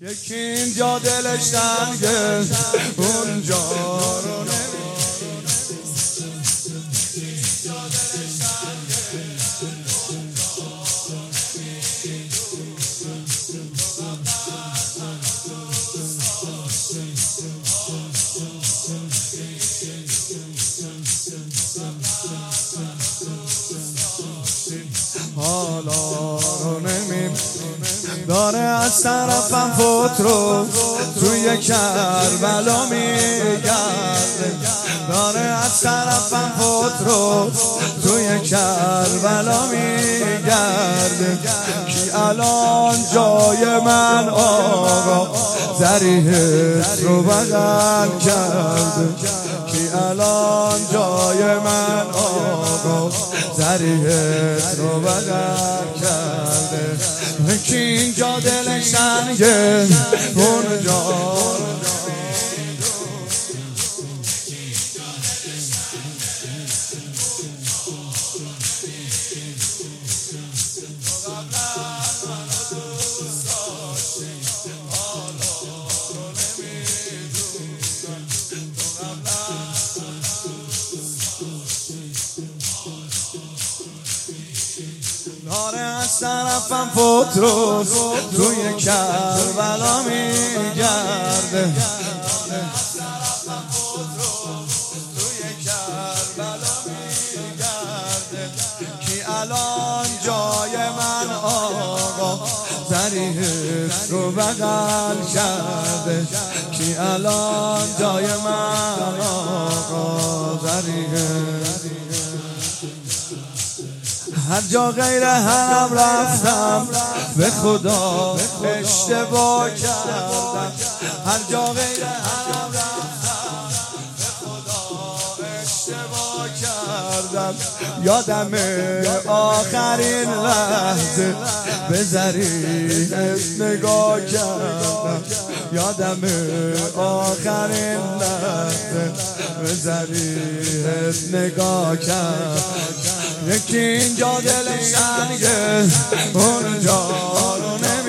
یکی اینجا دلش تنگه اونجا رو حالا رو داره از طرفم فوت رو توی کربلا میگرده، داره از طرفم فوت رو توی کربلا میگرده. کی الان جای من آقا ذریحت رو بغل کرده، کی الان جای من آقا ذریحت رو بغل کرده. یکی اینجا دلش تنگه اونجا داره از طرفم فوت رو توی کربلا میگرده، کی الان جای من آقا ذریحت رو بغل کرده، کی الان جای من آقا ذریحت. هر جا غیر حرم رفتم به خدا اشتباه کردم، هر جا غیر حرم رفتم به خدا اشتباه کردم. یادم آخرین لحظه به ذریحت نگاه کردم، یادم آخرین لحظه به ذریحت نگاه کردم. یکی اینجا دلش تنگه اونجا رو